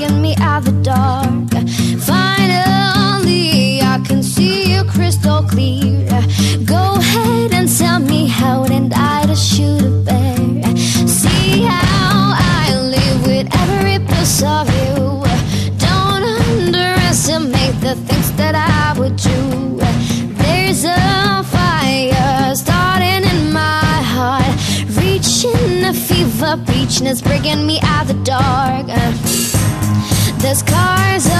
breaking me out the dark. Finally, I can see you crystal clear. Go ahead and tell me how did I to shoot a bear. See how I live with every piece of you. Don't underestimate the things that I would do. There's a fire starting in my heart, reaching a fever pitch, and it's breaking me out the dark. The scars